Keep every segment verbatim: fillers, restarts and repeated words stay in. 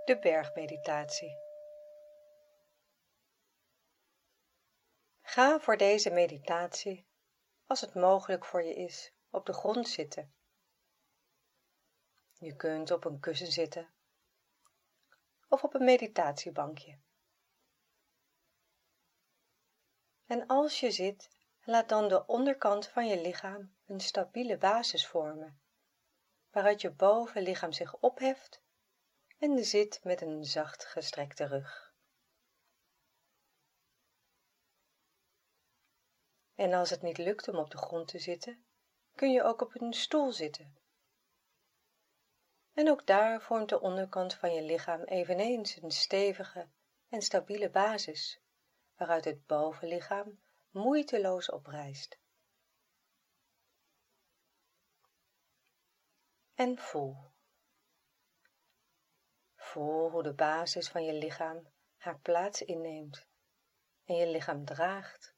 De bergmeditatie. Ga voor deze meditatie, als het mogelijk voor je is, op de grond zitten. Je kunt op een kussen zitten of op een meditatiebankje. En als je zit, laat dan de onderkant van je lichaam een stabiele basis vormen, waaruit je bovenlichaam zich opheft en zit met een zacht gestrekte rug. En als het niet lukt om op de grond te zitten, kun je ook op een stoel zitten. En ook daar vormt de onderkant van je lichaam eveneens een stevige en stabiele basis, waaruit het bovenlichaam moeiteloos oprijst. En voel. Voel hoe de basis van je lichaam haar plaats inneemt en je lichaam draagt.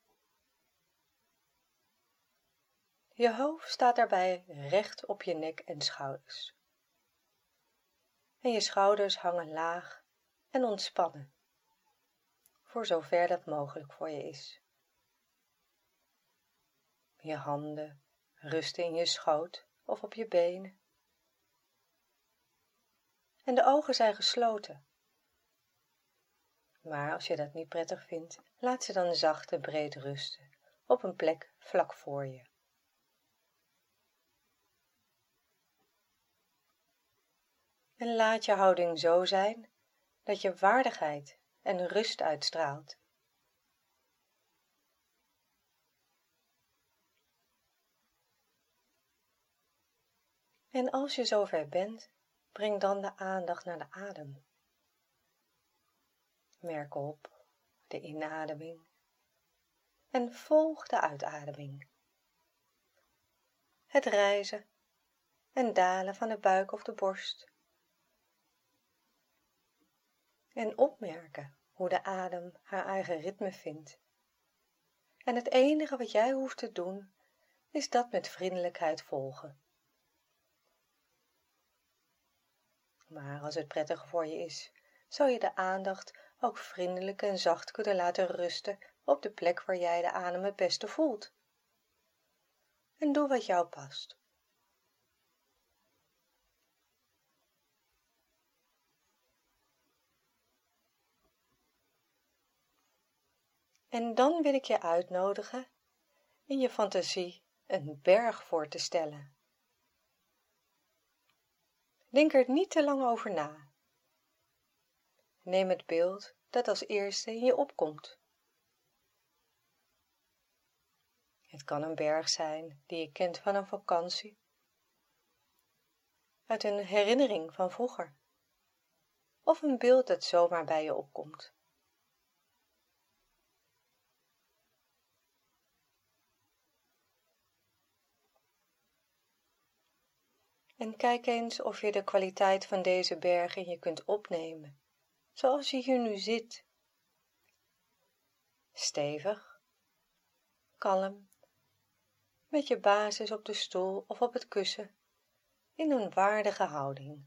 Je hoofd staat daarbij recht op je nek en schouders. En je schouders hangen laag en ontspannen, voor zover dat mogelijk voor je is. Je handen rusten in je schoot of op je benen. En de ogen zijn gesloten. Maar als je dat niet prettig vindt, laat ze dan zacht en breed rusten op een plek vlak voor je. En laat je houding zo zijn dat je waardigheid en rust uitstraalt. En als je zover bent, breng dan de aandacht naar de adem. Merk op de inademing en volg de uitademing. Het rijzen en dalen van de buik of de borst. En opmerken hoe de adem haar eigen ritme vindt. En het enige wat jij hoeft te doen, is dat met vriendelijkheid volgen. Maar als het prettig voor je is, zou je de aandacht ook vriendelijk en zacht kunnen laten rusten op de plek waar jij de adem het beste voelt. En doe wat jou past. En dan wil ik je uitnodigen in je fantasie een berg voor te stellen. Denk er niet te lang over na. Neem het beeld dat als eerste in je opkomt. Het kan een berg zijn die je kent van een vakantie, uit een herinnering van vroeger, of een beeld dat zomaar bij je opkomt. En kijk eens of je de kwaliteit van deze berg in je kunt opnemen, zoals je hier nu zit. Stevig, kalm, met je basis op de stoel of op het kussen, in een waardige houding.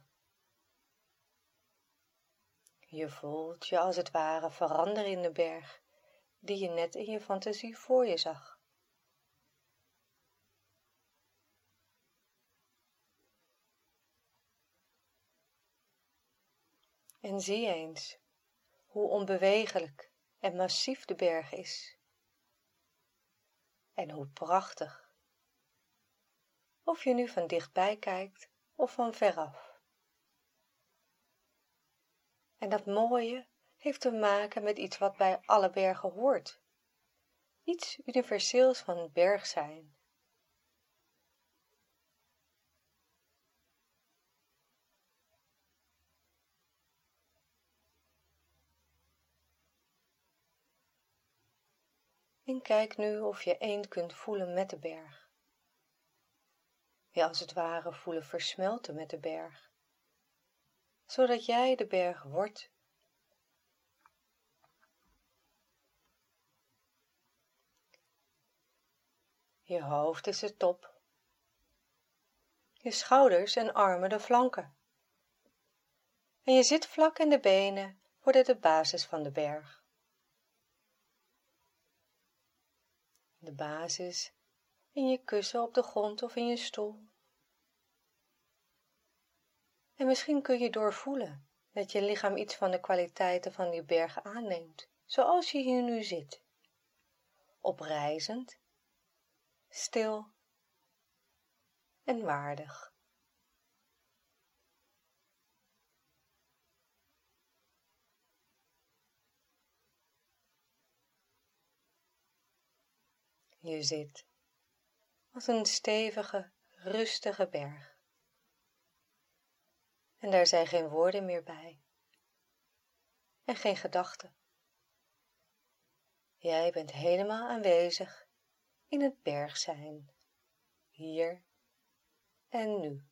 Je voelt je als het ware veranderen in de berg, die je net in je fantasie voor je zag. En zie eens hoe onbewegelijk en massief de berg is. En hoe prachtig. Of je nu van dichtbij kijkt of van veraf. En dat mooie heeft te maken met iets wat bij alle bergen hoort. Iets universeels van het berg zijn. En kijk nu of je één kunt voelen met de berg. Je als het ware voelen versmelten met de berg, zodat jij de berg wordt. Je hoofd is de top, je schouders en armen de flanken. En je zitvlak en de benen worden de basis van de berg. De basis in je kussen op de grond of in je stoel. En misschien kun je doorvoelen dat je lichaam iets van de kwaliteiten van die berg aanneemt, zoals je hier nu zit. Oprijzend, stil en waardig. Je zit als een stevige, rustige berg. En daar zijn geen woorden meer bij. En geen gedachten. Jij bent helemaal aanwezig in het berg zijn. Hier en nu.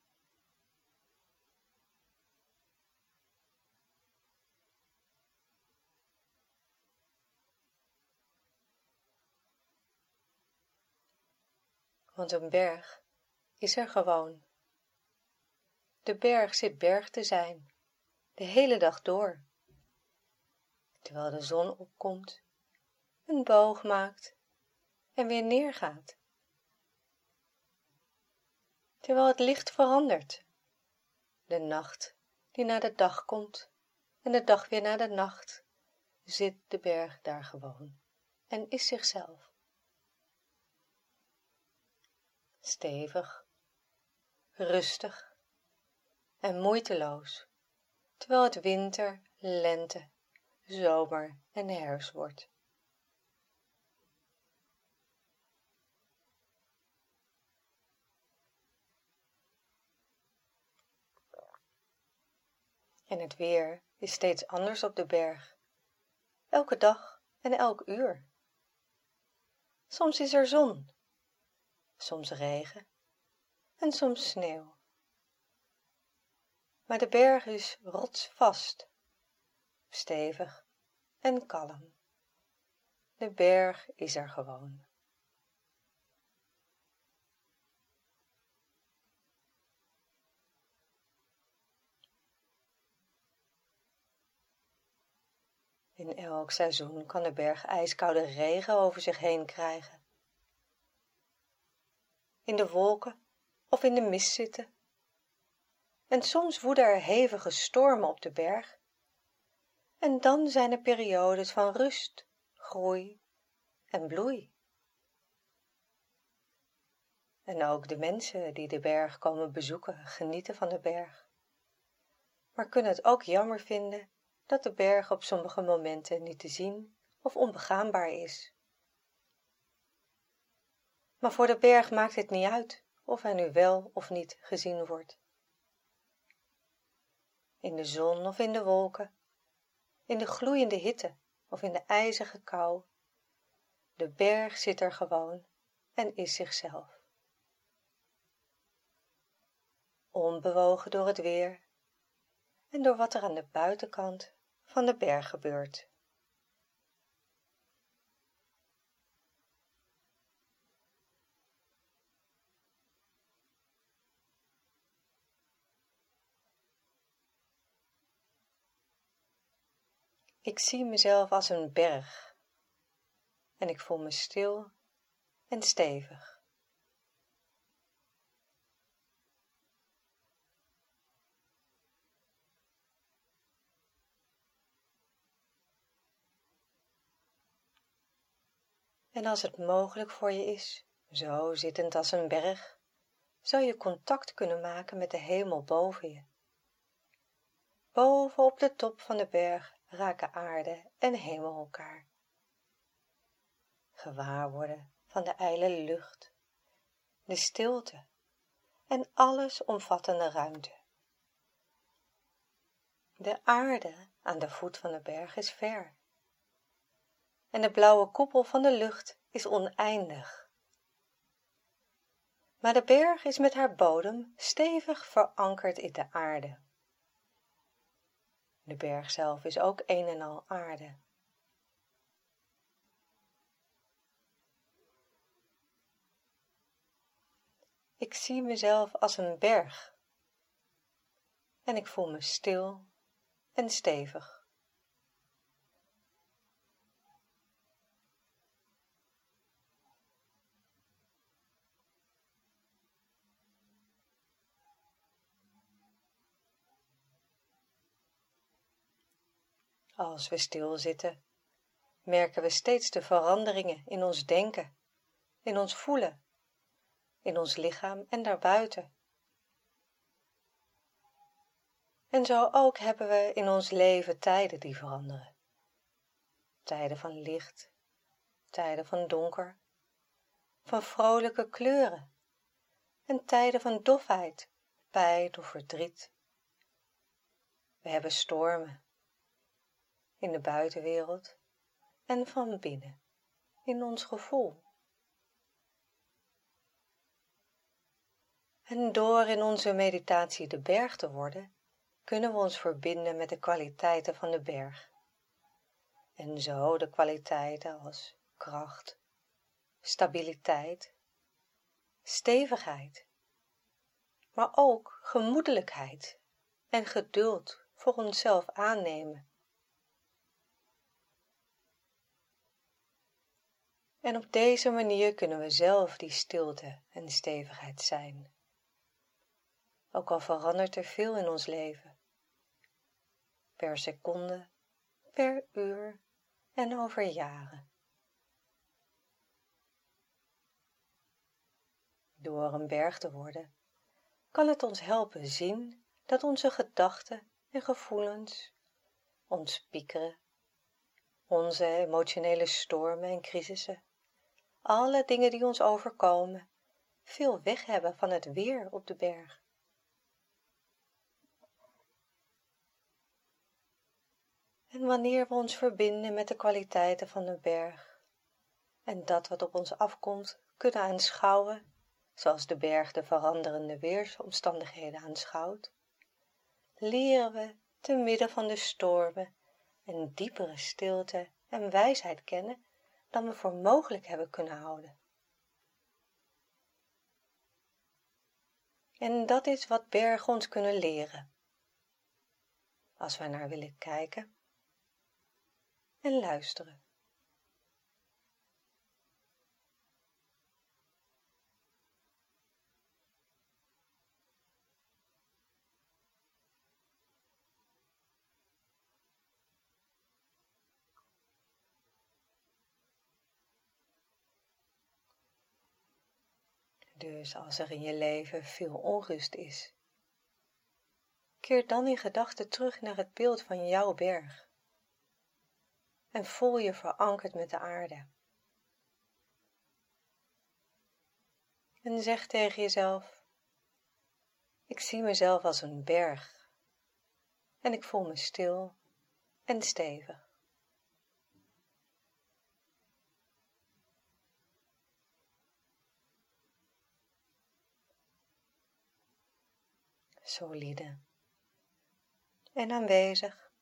Want een berg is er gewoon. De berg zit berg te zijn, de hele dag door. Terwijl de zon opkomt, een boog maakt en weer neergaat. Terwijl het licht verandert, de nacht die na de dag komt en de dag weer na de nacht, zit de berg daar gewoon en is zichzelf. Stevig, rustig en moeiteloos, terwijl het winter, lente, zomer en herfst wordt. En het weer is steeds anders op de berg, elke dag en elk uur. Soms is er zon, soms regen en soms sneeuw. Maar de berg is rotsvast, stevig en kalm. De berg is er gewoon. In elk seizoen kan de berg ijskoude regen over zich heen krijgen. In de wolken of in de mist zitten. En soms woeden er hevige stormen op de berg. En dan zijn er periodes van rust, groei en bloei. En ook de mensen die de berg komen bezoeken genieten van de berg. Maar kunnen het ook jammer vinden dat de berg op sommige momenten niet te zien of onbegaanbaar is. Maar voor de berg maakt het niet uit of hij nu wel of niet gezien wordt. In de zon of in de wolken, in de gloeiende hitte of in de ijzige kou, de berg zit er gewoon en is zichzelf. Onbewogen door het weer en door wat er aan de buitenkant van de berg gebeurt. Ik zie mezelf als een berg en ik voel me stil en stevig. En als het mogelijk voor je is, zo zittend als een berg, zou je contact kunnen maken met de hemel boven je. Boven op de top van de berg raken aarde en hemel elkaar. Gewaar worden van de ijle lucht, de stilte en alles omvattende ruimte. De aarde aan de voet van de berg is ver. En de blauwe koepel van de lucht is oneindig. Maar de berg is met haar bodem stevig verankerd in de aarde. De berg zelf is ook een en al aarde. Ik zie mezelf als een berg en ik voel me stil en stevig. Als we stilzitten, merken we steeds de veranderingen in ons denken, in ons voelen, in ons lichaam en daarbuiten. En zo ook hebben we in ons leven tijden die veranderen. Tijden van licht, tijden van donker, van vrolijke kleuren en tijden van dofheid, pijn of verdriet. We hebben stormen in de buitenwereld en van binnen in ons gevoel. En door in onze meditatie de berg te worden, kunnen we ons verbinden met de kwaliteiten van de berg. En zo de kwaliteiten als kracht, stabiliteit, stevigheid, maar ook gemoedelijkheid en geduld voor onszelf aannemen. En op deze manier kunnen we zelf die stilte en stevigheid zijn. Ook al verandert er veel in ons leven. Per seconde, per uur en over jaren. Door een berg te worden, kan het ons helpen zien dat onze gedachten en gevoelens, ons piekeren, onze emotionele stormen en crisissen, alle dingen die ons overkomen, veel weg hebben van het weer op de berg. En wanneer we ons verbinden met de kwaliteiten van de berg en dat wat op ons afkomt kunnen aanschouwen, zoals de berg de veranderende weersomstandigheden aanschouwt, leren we te midden van de stormen een diepere stilte en wijsheid kennen dan we voor mogelijk hebben kunnen houden. En dat is wat bergen ons kunnen leren, als we naar willen kijken en luisteren. Dus als er in je leven veel onrust is, keer dan in gedachten terug naar het beeld van jouw berg en voel je verankerd met de aarde. En zeg tegen jezelf, ik zie mezelf als een berg en ik voel me stil en stevig. Solide en aanwezig,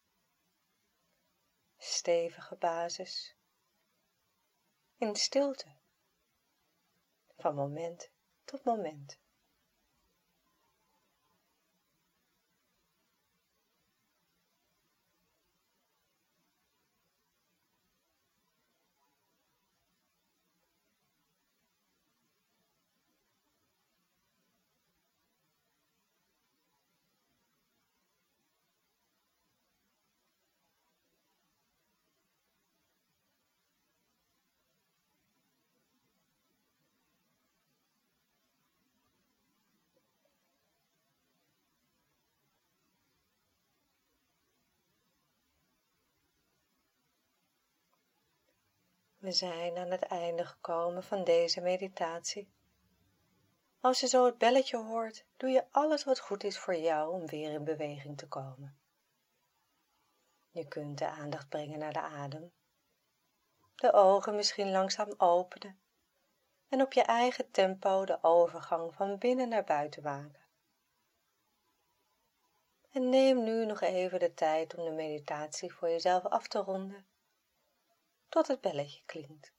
stevige basis, in stilte, van moment tot moment. We zijn aan het einde gekomen van deze meditatie. Als je zo het belletje hoort, doe je alles wat goed is voor jou om weer in beweging te komen. Je kunt de aandacht brengen naar de adem, de ogen misschien langzaam openen en op je eigen tempo de overgang van binnen naar buiten maken. En neem nu nog even de tijd om de meditatie voor jezelf af te ronden, tot het belletje klinkt.